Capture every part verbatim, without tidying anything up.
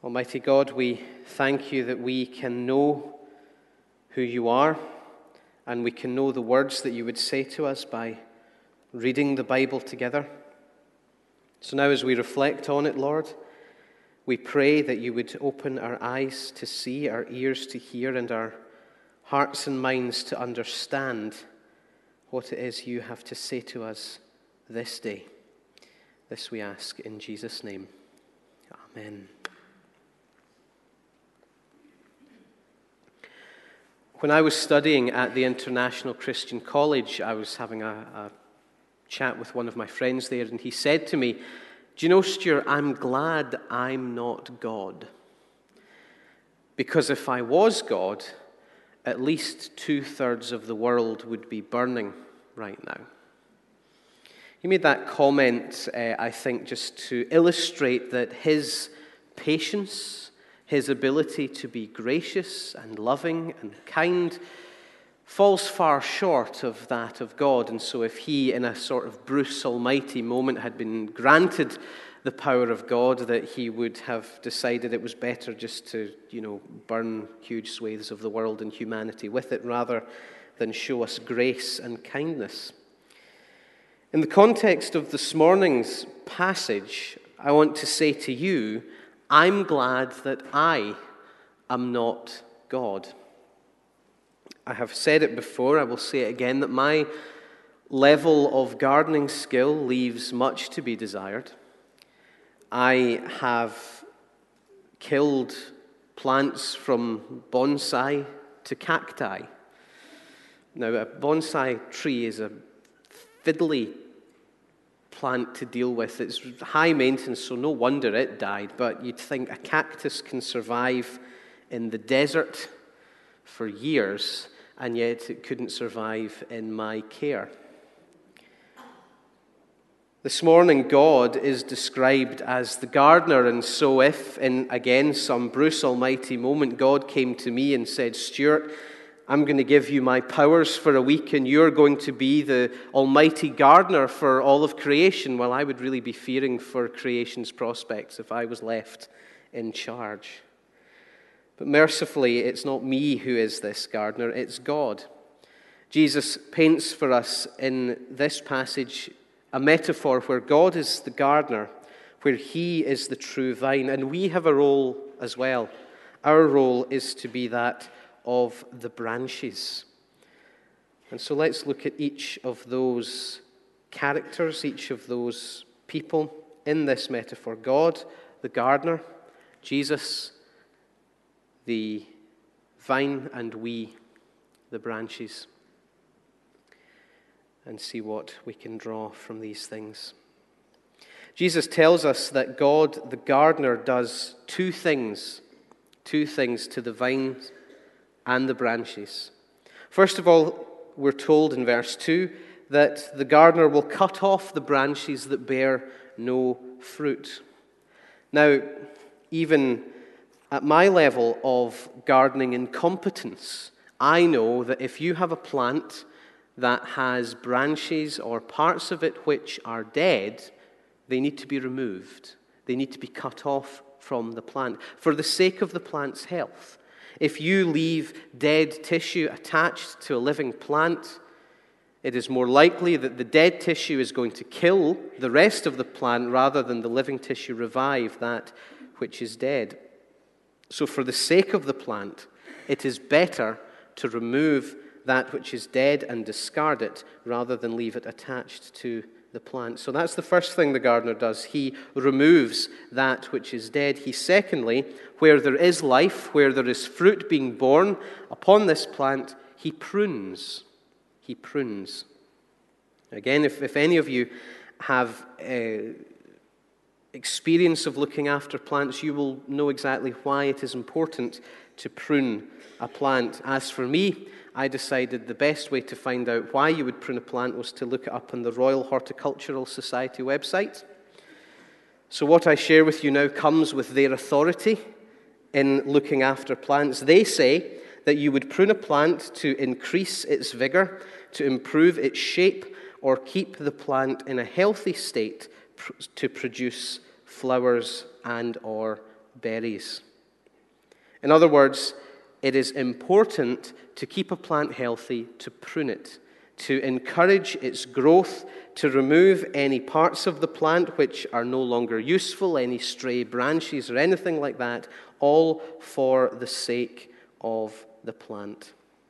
Almighty God, we thank you that we can know who you are, and we can know the words that you would say to us by reading the Bible together. So now as we reflect on it, Lord, we pray that you would open our eyes to see, our ears to hear, and our hearts and minds to understand what it is you have to say to us this day. This we ask in Jesus' name. Amen. When I was studying at the International Christian College, I was having a, a chat with one of my friends there, and he said to me, "Do you know, Stuart, I'm glad I'm not God. Because if I was God, at least two-thirds of the world would be burning right now." He made that comment, uh, I think, just to illustrate that his patience, his ability to be gracious and loving and kind falls far short of that of God. And so if he, in a sort of Bruce Almighty moment, had been granted the power of God, that he would have decided it was better just to, you know, burn huge swathes of the world and humanity with it rather than show us grace and kindness. In the context of this morning's passage, I want to say to you, I'm glad that I am not God. I have said it before, I will say it again, that my level of gardening skill leaves much to be desired. I have killed plants from bonsai to cacti. Now, a bonsai tree is a fiddly plant to deal with. It's high maintenance, so no wonder it died. But you'd think a cactus can survive in the desert for years, and yet it couldn't survive in my care. This morning, God is described as the gardener, and so if, in again some Bruce Almighty moment, God came to me and said, "Stuart, I'm going to give you my powers for a week, and you're going to be the almighty gardener for all of creation," well, I would really be fearing for creation's prospects if I was left in charge. But mercifully, it's not me who is this gardener, it's God. Jesus paints for us in this passage a metaphor where God is the gardener, where he is the true vine, and we have a role as well. Our role is to be that of the branches. And so let's look at each of those characters, each of those people in this metaphor. God, the gardener, Jesus, the vine, and we, the branches, and see what we can draw from these things. Jesus tells us that God, the gardener, does two things, two things to the vines and the branches. First of all, we're told in verse two that the gardener will cut off the branches that bear no fruit. Now, even at my level of gardening incompetence, I know that if you have a plant that has branches or parts of it which are dead, they need to be removed. They need to be cut off from the plant for the sake of the plant's health. If you leave dead tissue attached to a living plant, it is more likely that the dead tissue is going to kill the rest of the plant rather than the living tissue revive that which is dead. So for the sake of the plant, it is better to remove that which is dead and discard it rather than leave it attached to the plant. So that's the first thing the gardener does. He removes that which is dead. He secondly, where there is life, where there is fruit being borne upon this plant, he prunes. He prunes. Again, if, if any of you have uh, experience of looking after plants, you will know exactly why it is important to prune a plant. As for me, I decided the best way to find out why you would prune a plant was to look it up on the Royal Horticultural Society website. So what I share with you now comes with their authority in looking after plants. They say that you would prune a plant to increase its vigor, to improve its shape, or keep the plant in a healthy state to produce flowers and or berries. In other words, it is important to keep a plant healthy, to prune it, to encourage its growth, to remove any parts of the plant which are no longer useful, any stray branches or anything like that, all for the sake of the plant.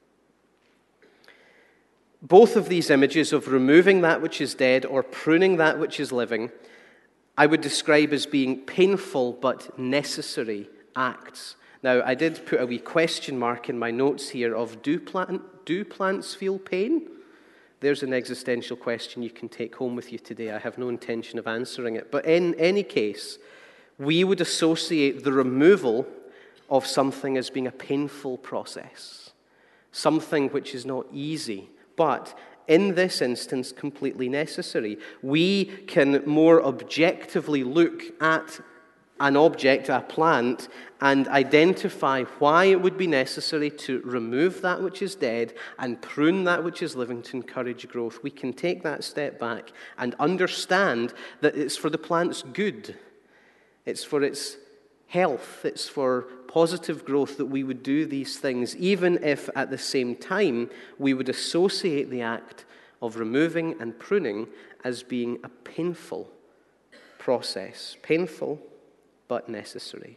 Both of these images of removing that which is dead or pruning that which is living, I would describe as being painful but necessary acts. Now, I did put a wee question mark in my notes here of do, plant, do plants feel pain? There's an existential question you can take home with you today. I have no intention of answering it. But in any case, we would associate the removal of something as being a painful process, something which is not easy, but in this instance, completely necessary. We can more objectively look at an object, a plant, and identify why it would be necessary to remove that which is dead and prune that which is living to encourage growth. We can take that step back and understand that it's for the plant's good. It's for its health. It's for positive growth that we would do these things, even if at the same time we would associate the act of removing and pruning as being a painful process. Painful, but necessary.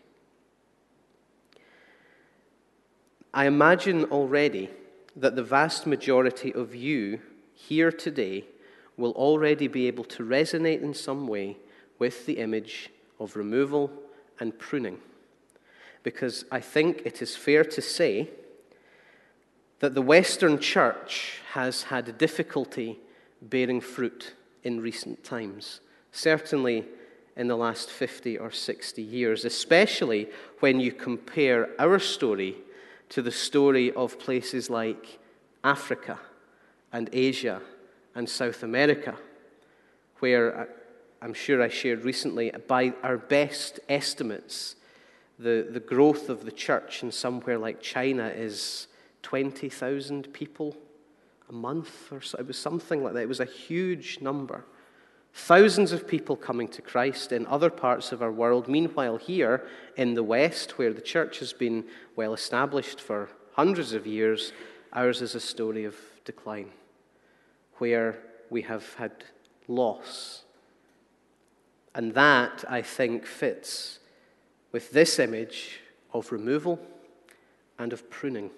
I imagine already that the vast majority of you here today will already be able to resonate in some way with the image of removal and pruning, because I think it is fair to say that the Western church has had difficulty bearing fruit in recent times, certainly in the last fifty or sixty years, especially when you compare our story to the story of places like Africa and Asia and South America, where I'm sure I shared recently, by our best estimates, the, the growth of the church in somewhere like China is twenty thousand people a month, or so. It was something like that. It was a huge number. Thousands of people coming to Christ in other parts of our world. Meanwhile, here in the West, where the church has been well established for hundreds of years, ours is a story of decline, where we have had loss. And that, I think, fits with this image of removal and of pruning.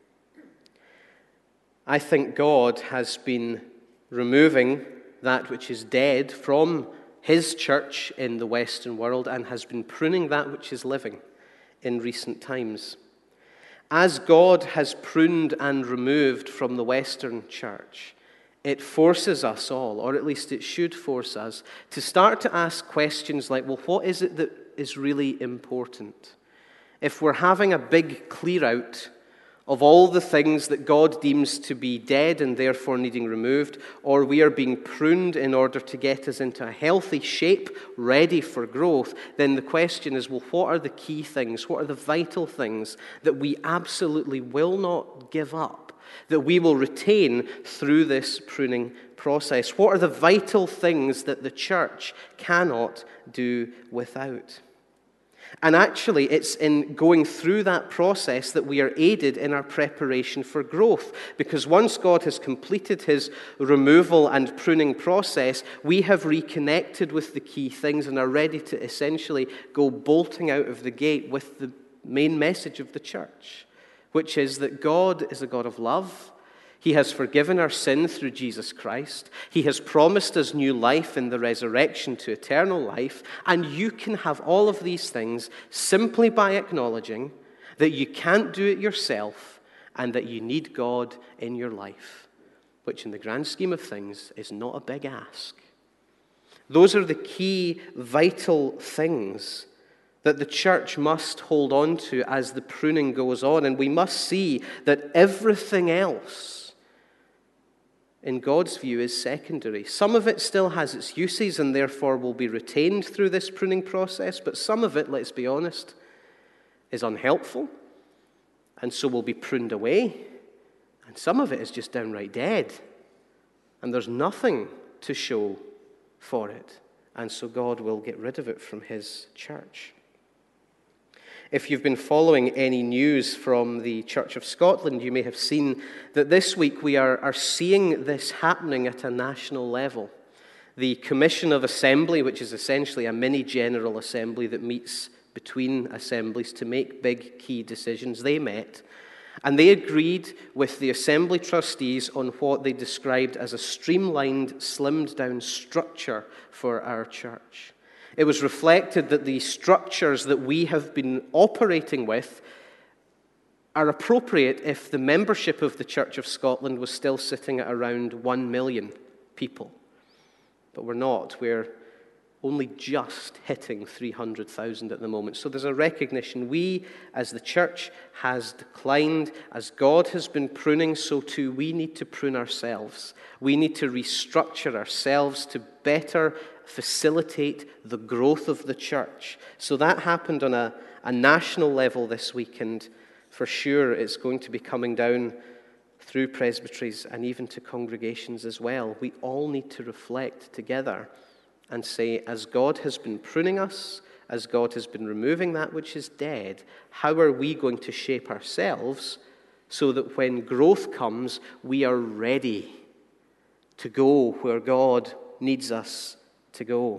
I think God has been removing that which is dead from his church in the Western world and has been pruning that which is living in recent times. As God has pruned and removed from the Western church, it forces us all, or at least it should force us, to start to ask questions like, well, what is it that is really important? If we're having a big clear out of all the things that God deems to be dead and therefore needing removed, or we are being pruned in order to get us into a healthy shape, ready for growth, then the question is, well, what are the key things? What are the vital things that we absolutely will not give up, that we will retain through this pruning process? What are the vital things that the church cannot do without? And actually, it's in going through that process that we are aided in our preparation for growth. Because once God has completed his removal and pruning process, we have reconnected with the key things and are ready to essentially go bolting out of the gate with the main message of the church, which is that God is a God of love. He has forgiven our sin through Jesus Christ. He has promised us new life in the resurrection to eternal life. And you can have all of these things simply by acknowledging that you can't do it yourself and that you need God in your life, which in the grand scheme of things is not a big ask. Those are the key vital things that the church must hold on to as the pruning goes on. And we must see that everything else, in God's view, is secondary. Some of it still has its uses and therefore will be retained through this pruning process, but some of it, let's be honest, is unhelpful and so will be pruned away. And some of it is just downright dead and there's nothing to show for it. And so God will get rid of it from his church. If you've been following any news from the Church of Scotland, you may have seen that this week we are, are seeing this happening at a national level. The Commission of Assembly, which is essentially a mini General Assembly that meets between assemblies to make big key decisions, they met, and they agreed with the Assembly trustees on what they described as a streamlined, slimmed-down structure for our church. It was reflected that the structures that we have been operating with are appropriate if the membership of the Church of Scotland was still sitting at around one million people. But we're not. We're only just hitting three hundred thousand at the moment. So there's a recognition we, as the church, has declined. As God has been pruning, so too we need to prune ourselves. We need to restructure ourselves to better facilitate the growth of the church. So that happened on a, a national level this week, and for sure it's going to be coming down through presbyteries and even to congregations as well. We all need to reflect together and say, as God has been pruning us, as God has been removing that which is dead, how are we going to shape ourselves so that when growth comes, we are ready to go where God needs us to go?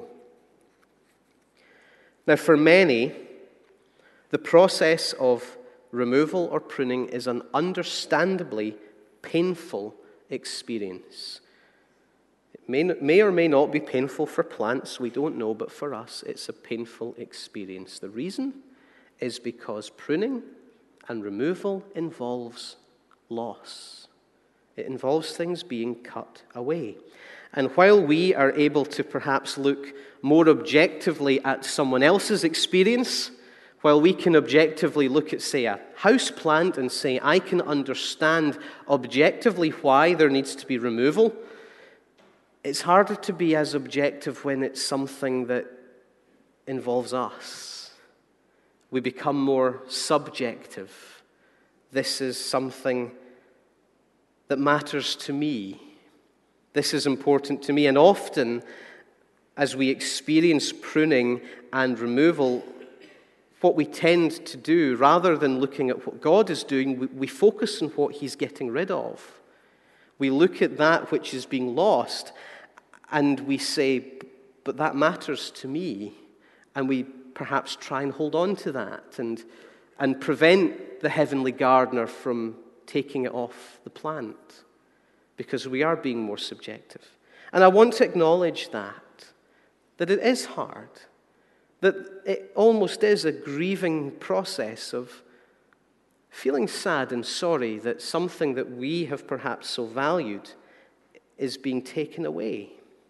Now, for many, the process of removal or pruning is an understandably painful experience. It may, may or may not be painful for plants, we don't know, but for us, it's a painful experience. The reason is because pruning and removal involves loss. It involves things being cut away. And while we are able to perhaps look more objectively at someone else's experience, while we can objectively look at, say, a house plant and say, I can understand objectively why there needs to be removal, it's harder to be as objective when it's something that involves us. We become more subjective. This is something that matters to me. This is important to me. And often, as we experience pruning and removal, what we tend to do, rather than looking at what God is doing, we, we focus on what He's getting rid of. We look at that which is being lost, and we say, but that matters to me. And we perhaps try and hold on to that and, and prevent the heavenly gardener from taking it off the plant, because we are being more subjective. And I want to acknowledge that, that it is hard, that it almost is a grieving process of feeling sad and sorry that something that we have perhaps so valued is being taken away.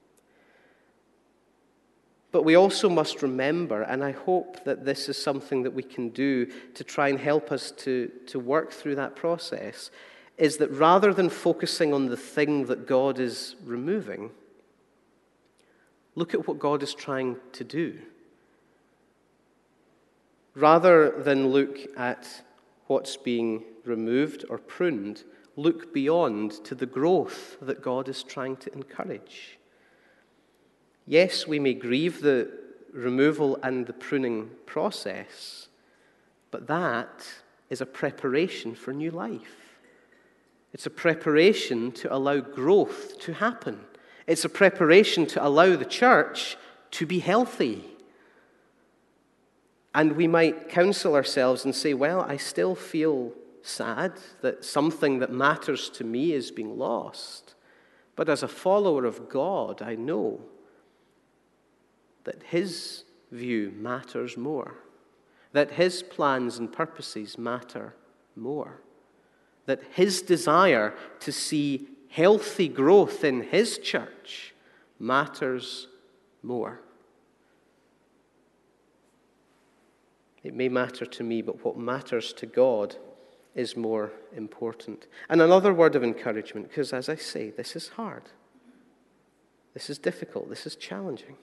But we also must remember, and I hope that this is something that we can do to try and help us to, to work through that process, is that rather than focusing on the thing that God is removing, look at what God is trying to do. Rather than look at what's being removed or pruned, look beyond to the growth that God is trying to encourage. Yes, we may grieve the removal and the pruning process, but that is a preparation for new life. It's a preparation to allow growth to happen. It's a preparation to allow the church to be healthy. And we might counsel ourselves and say, well, I still feel sad that something that matters to me is being lost. But as a follower of God, I know that His view matters more, that His plans and purposes matter more, that His desire to see healthy growth in His church matters more. It may matter to me, but what matters to God is more important. And another word of encouragement, because as I say, this is hard. This is difficult. This is challenging.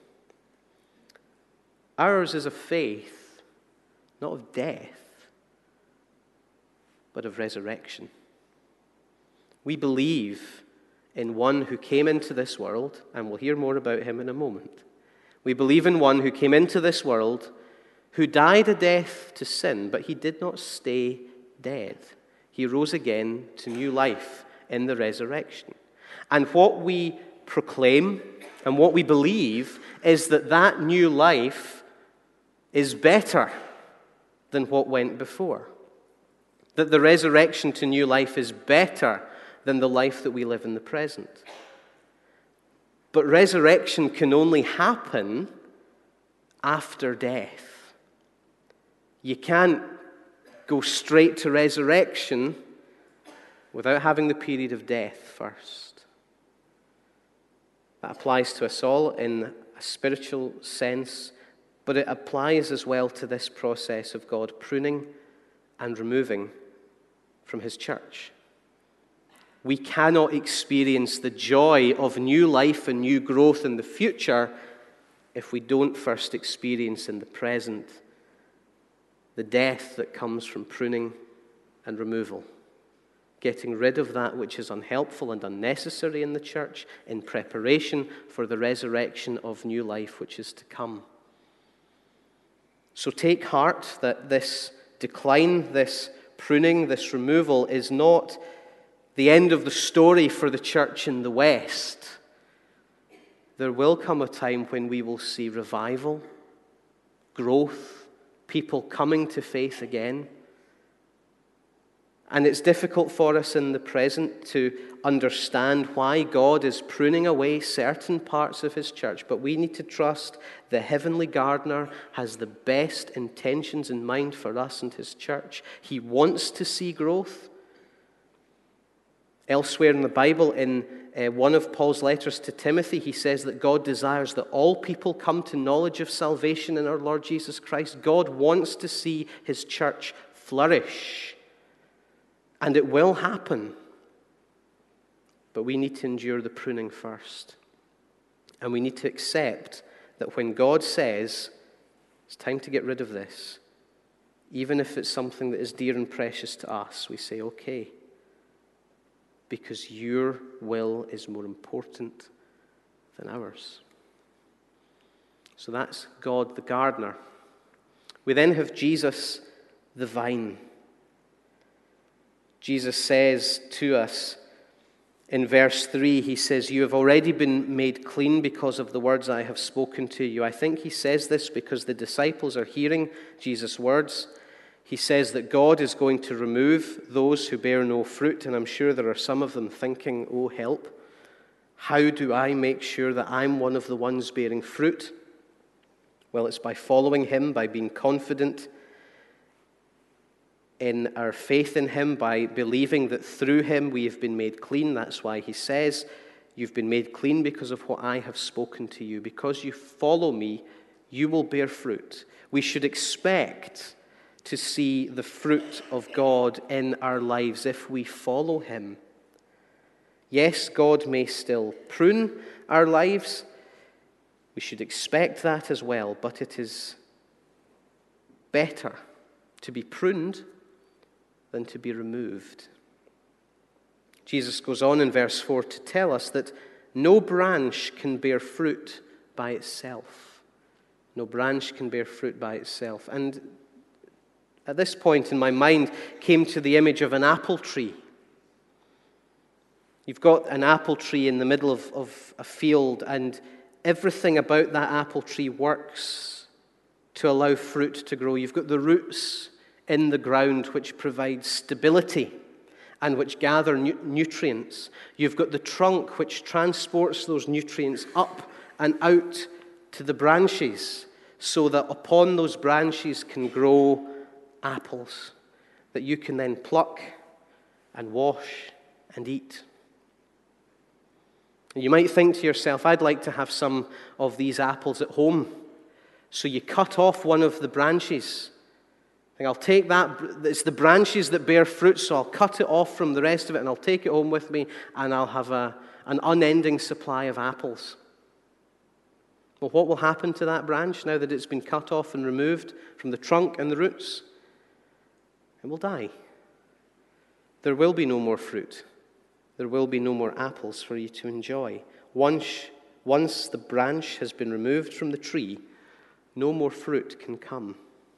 Ours is a faith, not of death, but of resurrection. We believe in one who came into this world, and we'll hear more about him in a moment. We believe in one who came into this world, who died a death to sin, but he did not stay dead. He rose again to new life in the resurrection. And what we proclaim and what we believe is that that new life is better than what went before. That the resurrection to new life is better than the life that we live in the present. But resurrection can only happen after death. You can't go straight to resurrection without having the period of death first. That applies to us all in a spiritual sense, but it applies as well to this process of God pruning and removing from his church. We cannot experience the joy of new life and new growth in the future if we don't first experience in the present the death that comes from pruning and removal. Getting rid of that which is unhelpful and unnecessary in the church in preparation for the resurrection of new life which is to come. So take heart that this decline, this pruning, this removal is not the end of the story for the church in the West. There will come a time when we will see revival, growth, people coming to faith again. And it's difficult for us in the present to understand why God is pruning away certain parts of his church, but we need to trust the heavenly gardener has the best intentions in mind for us and his church. He wants to see growth. Elsewhere in the Bible, in uh, one of Paul's letters to Timothy, he says that God desires that all people come to knowledge of salvation in our Lord Jesus Christ. God wants to see his church flourish. And it will happen. But we need to endure the pruning first. And we need to accept that when God says, it's time to get rid of this, even if it's something that is dear and precious to us, we say, okay, because your will is more important than ours. So that's God the gardener. We then have Jesus the vine. Jesus says to us in verse three, he says, you have already been made clean because of the words I have spoken to you. I think he says this because the disciples are hearing Jesus' words. He says that God is going to remove those who bear no fruit, and I'm sure there are some of them thinking, oh, help. How do I make sure that I'm one of the ones bearing fruit? Well, it's by following him, by being confident in our faith in him, by believing that through him we have been made clean. That's why he says, you've been made clean because of what I have spoken to you. Because you follow me, you will bear fruit. We should expect to see the fruit of God in our lives if we follow him. Yes, God may still prune our lives. We should expect that as well, but it is better to be pruned than to be removed. Jesus goes on in verse four to tell us that no branch can bear fruit by itself. No branch can bear fruit by itself. And at this point in my mind came to the image of an apple tree. You've got an apple tree in the middle of, of a field, and everything about that apple tree works to allow fruit to grow. You've got the roots in the ground which provide stability and which gather nu- nutrients. You've got the trunk which transports those nutrients up and out to the branches so that upon those branches can grow apples that you can then pluck and wash and eat. And you might think to yourself, I'd like to have some of these apples at home. So you cut off one of the branches. I think I'll take that, it's the branches that bear fruit, so I'll cut it off from the rest of it and I'll take it home with me and I'll have a, an unending supply of apples. Well, what will happen to that branch now that it's been cut off and removed from the trunk and the roots? It will die. There will be no more fruit. There will be no more apples for you to enjoy. Once, once the branch has been removed from the tree, no more fruit can come.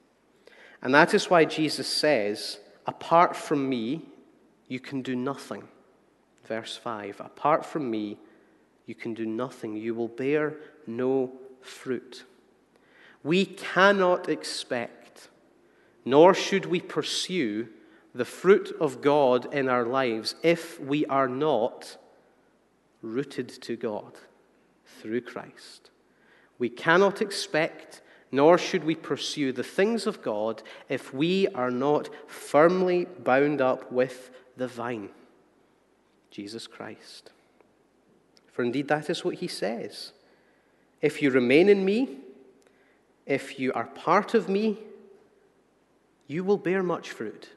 And that is why Jesus says, apart from me, you can do nothing. Verse five, apart from me, you can do nothing. You will bear no fruit. We cannot expect, nor should we pursue, the fruit of God in our lives if we are not rooted to God through Christ. We cannot expect, nor should we pursue the things of God if we are not firmly bound up with the vine, Jesus Christ. For indeed that is what he says. If you remain in me, if you are part of me, you will bear much fruit.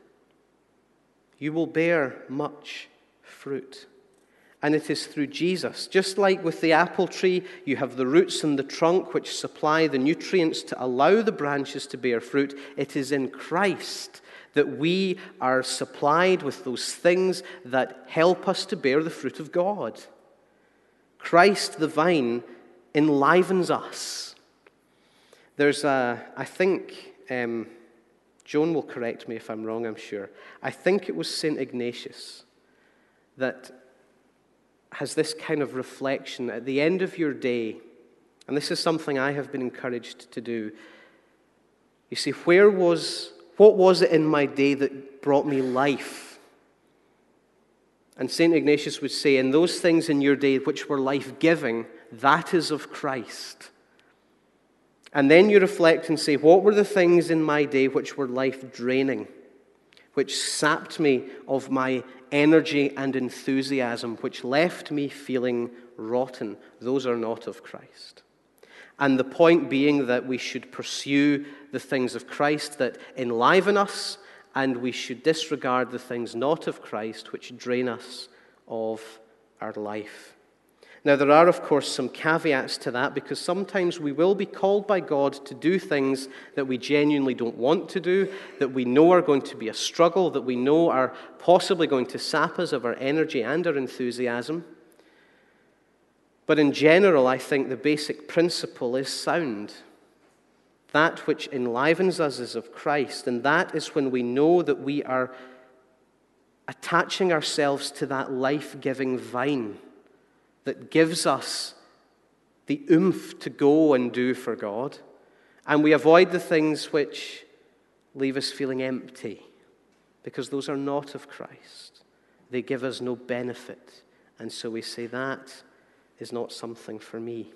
You will bear much fruit. And it is through Jesus. Just like with the apple tree, you have the roots and the trunk which supply the nutrients to allow the branches to bear fruit. It is in Christ that we are supplied with those things that help us to bear the fruit of God. Christ, the vine, enlivens us. There's a, I think, um, Joan will correct me if I'm wrong, I'm sure. I think it was Saint Ignatius that has this kind of reflection at the end of your day, and this is something I have been encouraged to do. You see, where was, what was it in my day that brought me life? And Saint Ignatius would say, in those things in your day which were life-giving, that is of Christ. And then you reflect and say, what were the things in my day which were life-draining, which sapped me of my energy and enthusiasm, which left me feeling rotten? Those are not of Christ. And the point being that we should pursue the things of Christ that enliven us, and we should disregard the things not of Christ which drain us of our life. Now, there are, of course, some caveats to that, because sometimes we will be called by God to do things that we genuinely don't want to do, that we know are going to be a struggle, that we know are possibly going to sap us of our energy and our enthusiasm. But in general, I think the basic principle is sound. That which enlivens us is of Christ, and that is when we know that we are attaching ourselves to that life-giving vine that gives us the oomph to go and do for God, and we avoid the things which leave us feeling empty, because those are not of Christ. They give us no benefit, and so we say, that is not something for me.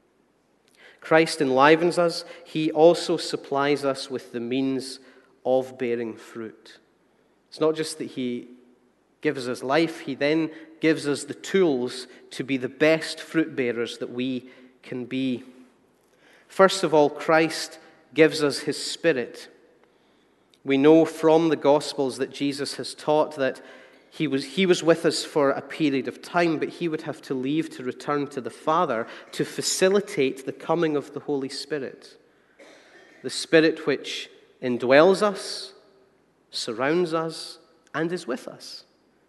Christ enlivens us. He also supplies us with the means of bearing fruit. It's not just that he gives us life, he then gives us the tools to be the best fruit bearers that we can be. First of all, Christ gives us his Spirit. We know from the Gospels that Jesus has taught that He was, he was with us for a period of time, but he would have to leave to return to the Father to facilitate the coming of the Holy Spirit. The Spirit which indwells us, surrounds us, and is with us.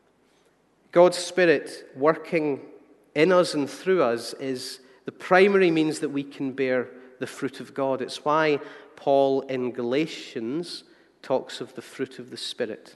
God's Spirit working in us and through us is the primary means that we can bear the fruit of God. It's why Paul in Galatians talks of the fruit of the Spirit.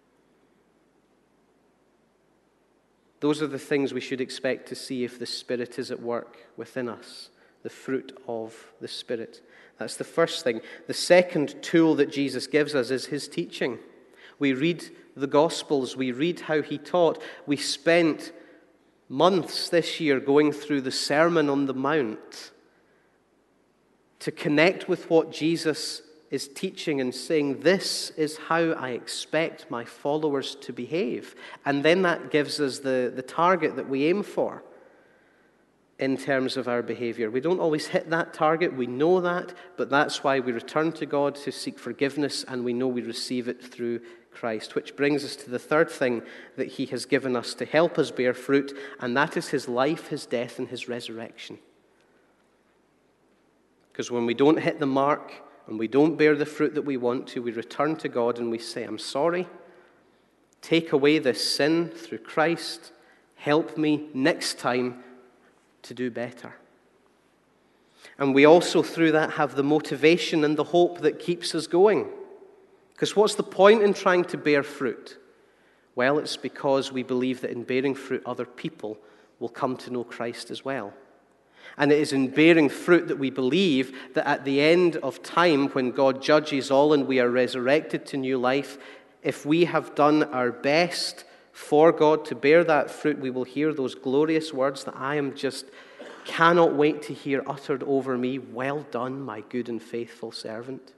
Those are the things we should expect to see if the Spirit is at work within us, the fruit of the Spirit. That's the first thing. The second tool that Jesus gives us is his teaching. We read the Gospels, we read how he taught. We spent months this year going through the Sermon on the Mount to connect with what Jesus is teaching and saying, this is how I expect my followers to behave. And then that gives us the, the target that we aim for in terms of our behavior. We don't always hit that target, we know that, but that's why we return to God to seek forgiveness, and we know we receive it through Christ. Which brings us to the third thing that he has given us to help us bear fruit, and that is his life, his death, and his resurrection. Because when we don't hit the mark, and we don't bear the fruit that we want to, we return to God and we say, I'm sorry. Take away this sin through Christ. Help me next time to do better. And we also, through that, have the motivation and the hope that keeps us going. Because what's the point in trying to bear fruit? Well, it's because we believe that in bearing fruit, other people will come to know Christ as well. And it is in bearing fruit that we believe that at the end of time, when God judges all and we are resurrected to new life, if we have done our best for God to bear that fruit, we will hear those glorious words that I am just cannot wait to hear uttered over me, "Well done, my good and faithful servant."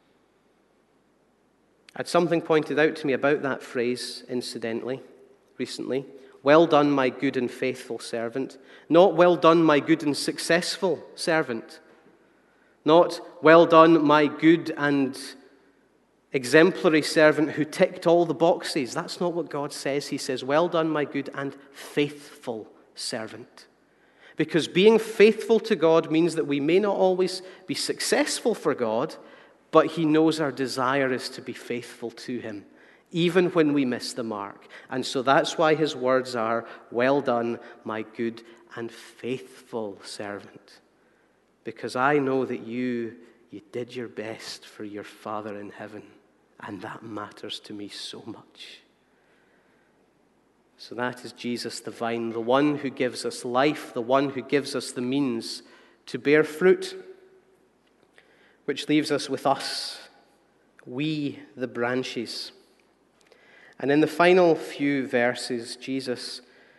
I had something pointed out to me about that phrase, incidentally, recently. "Well done, my good and faithful servant." Not "well done, my good and successful servant." Not "well done, my good and exemplary servant who ticked all the boxes." That's not what God says. He says, "Well done, my good and faithful servant." Because being faithful to God means that we may not always be successful for God, but He knows our desire is to be faithful to Him, even when we miss the mark. And so that's why His words are, "Well done, my good and faithful servant." Because I know that you, you did your best for your Father in heaven, and that matters to me so much. So that is Jesus the vine, the one who gives us life, the one who gives us the means to bear fruit, which leaves us with us, we the branches. And in the final few verses, Jesus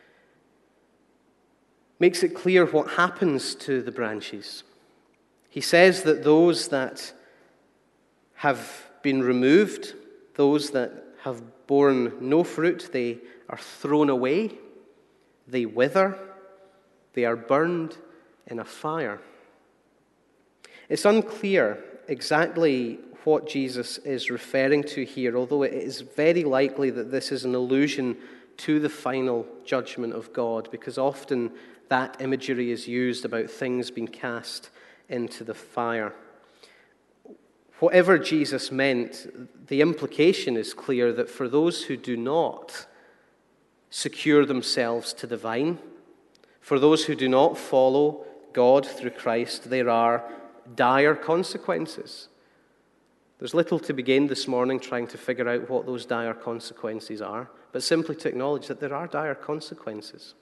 makes it clear what happens to the branches. He says that those that have been removed, those that have borne no fruit, they are thrown away, they wither, they are burned in a fire. It's unclear exactly what Jesus is referring to here, although it is very likely that this is an allusion to the final judgment of God, because often that imagery is used about things being cast into the fire. Whatever Jesus meant, the implication is clear that for those who do not secure themselves to the vine, for those who do not follow God through Christ, there are dire consequences. There's little to begin this morning trying to figure out what those dire consequences are, but simply to acknowledge that there are dire consequences.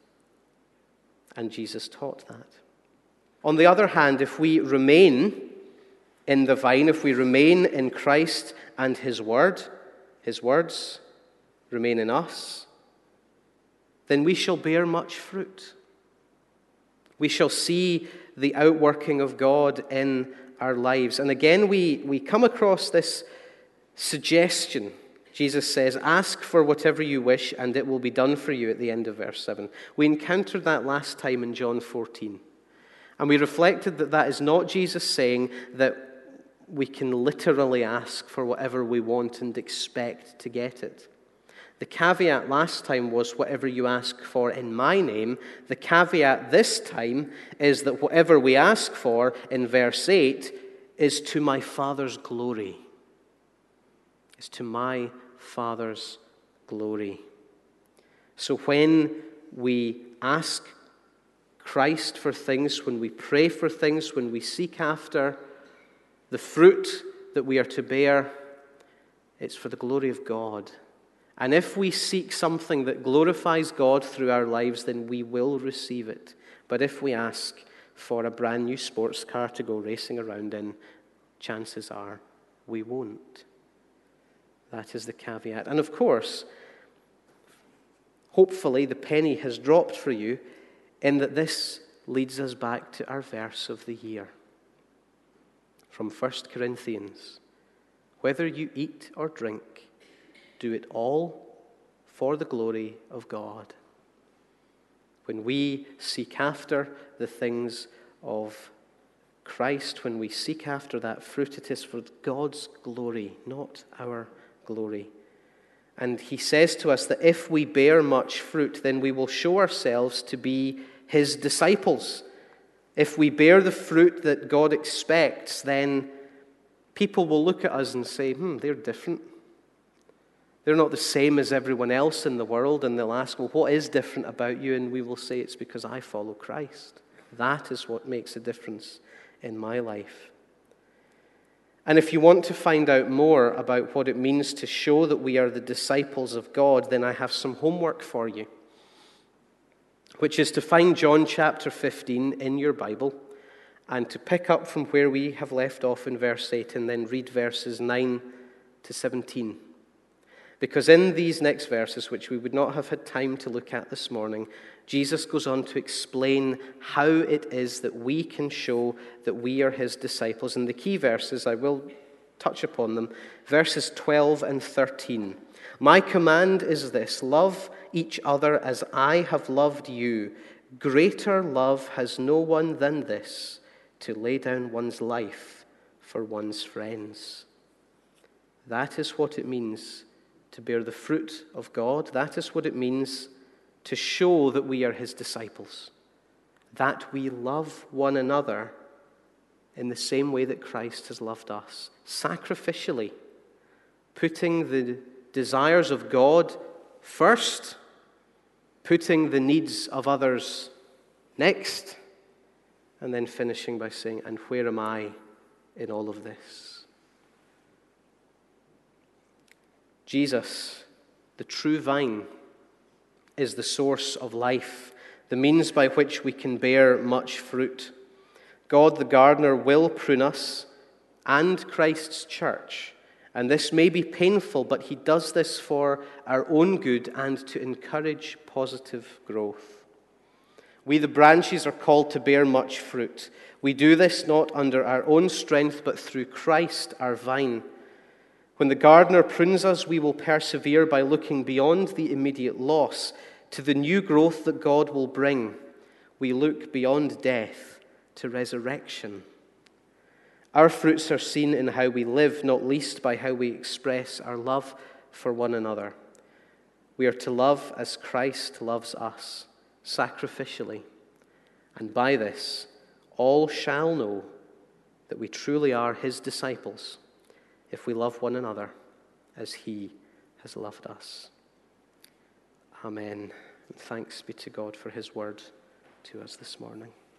And Jesus taught that. On the other hand, if we remain in the vine, if we remain in Christ and His Word, His words remain in us, then we shall bear much fruit. We shall see the outworking of God in our lives. And again, we, we come across this suggestion. Jesus says, "Ask for whatever you wish, and it will be done for you," at the end of verse seven. We encountered that last time in John fourteen. And we reflected that that is not Jesus saying that we can literally ask for whatever we want and expect to get it. The caveat last time was whatever you ask for in my name. The caveat this time is that whatever we ask for in verse eight is to my Father's glory. It's to my Father's glory. So when we ask Christ for things, when we pray for things, when we seek after the fruit that we are to bear, it's for the glory of God. And if we seek something that glorifies God through our lives, then we will receive it. But if we ask for a brand new sports car to go racing around in, chances are we won't. That is the caveat. And of course, hopefully the penny has dropped for you in that this leads us back to our verse of the year from First Corinthians. Whether you eat or drink, do it all for the glory of God. When we seek after the things of Christ, when we seek after that fruit, it is for God's glory, not our glory. And He says to us that if we bear much fruit, then we will show ourselves to be His disciples. If we bear the fruit that God expects, then people will look at us and say, hmm, they're different. They're not the same as everyone else in the world. And they'll ask, well, what is different about you? And we will say, it's because I follow Christ. That is what makes a difference in my life. And if you want to find out more about what it means to show that we are the disciples of God, then I have some homework for you, which is to find John chapter fifteen in your Bible and to pick up from where we have left off in verse eight and then read verses nine to seventeen. Because in these next verses, which we would not have had time to look at this morning, Jesus goes on to explain how it is that we can show that we are his disciples. And the key verses, I will touch upon them, verses twelve and thirteen. My command is this: love each other as I have loved you. Greater love has no one than this, to lay down one's life for one's friends. That is what it means to bear the fruit of God. That is what it means to show that we are his disciples, that we love one another in the same way that Christ has loved us, sacrificially, putting the desires of God first, putting the needs of others next, and then finishing by saying, and where am I in all of this? Jesus, the true vine, is the source of life, the means by which we can bear much fruit. God, the gardener, will prune us and Christ's church, and this may be painful, but he does this for our own good and to encourage positive growth. We, the branches, are called to bear much fruit. We do this not under our own strength, but through Christ, our vine. When the gardener prunes us, we will persevere by looking beyond the immediate loss to the new growth that God will bring. We look beyond death to resurrection. Our fruits are seen in how we live, not least by how we express our love for one another. We are to love as Christ loves us, sacrificially. And by this, all shall know that we truly are his disciples, if we love one another as he has loved us. Amen. And thanks be to God for his word to us this morning.